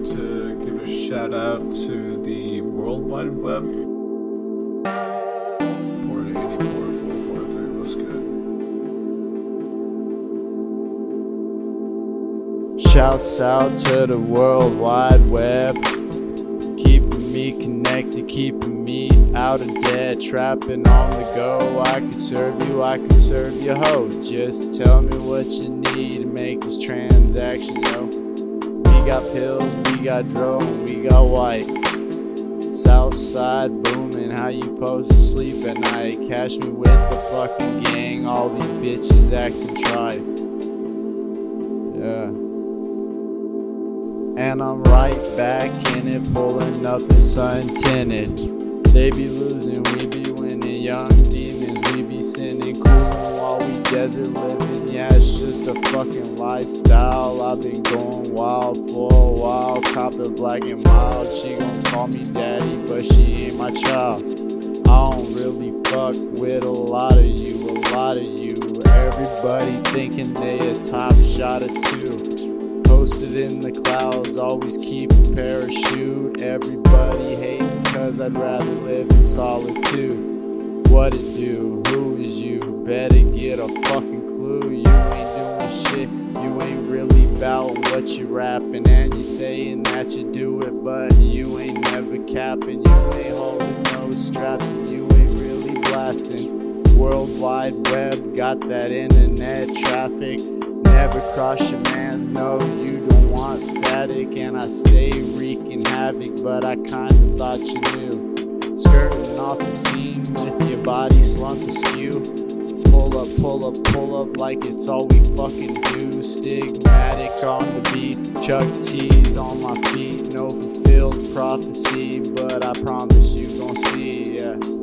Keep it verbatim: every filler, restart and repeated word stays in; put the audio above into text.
like to give a shout out to the World Wide Web. Port eighty-four four four three, what's good? Shouts out to the World Wide Web, keeping me connected, keeping me out of debt, trapping on the go. I can serve you, I can serve you, ho. Just tell me what you need to make this transaction, yo. We got pills, we got drone, we got white. Southside booming, how you supposed to sleep at night? Catch me with the fucking gang, all these bitches acting tripe. Yeah. And I'm right back in it, pulling up in sun tinted. They be losing, we be winning. Young demons, we be sinning. Cooling while we desert living. Yeah, it's just a fucking lifestyle. I've been going wild for a while. Cop the black and mild. She gon' call me daddy, but she ain't my child. I don't really fuck with a lot of you, a lot of you. Everybody thinking they a top shot or two. Posted in the clouds, always keep a parachute. Everybody hating cause I'd rather live in solitude. What it do? Who is you? Better get a fucking clue. You ain't doing shit, you ain't really bout what you rapping. And you saying that you do it, but you ain't never capping. You ain't holding no straps and you ain't really blasting. World Wide Web got that internet traffic. Never cross your man's, no, you don't want static. And I stay wreaking havoc, but I kinda thought you knew. Skirting off the scene with your body slumped askew. Pull up, pull up, pull up like it's all we fucking do. Stigmatic on the beat, Chuck T's on my feet. No fulfilled prophecy, but I promise you gon' see, yeah.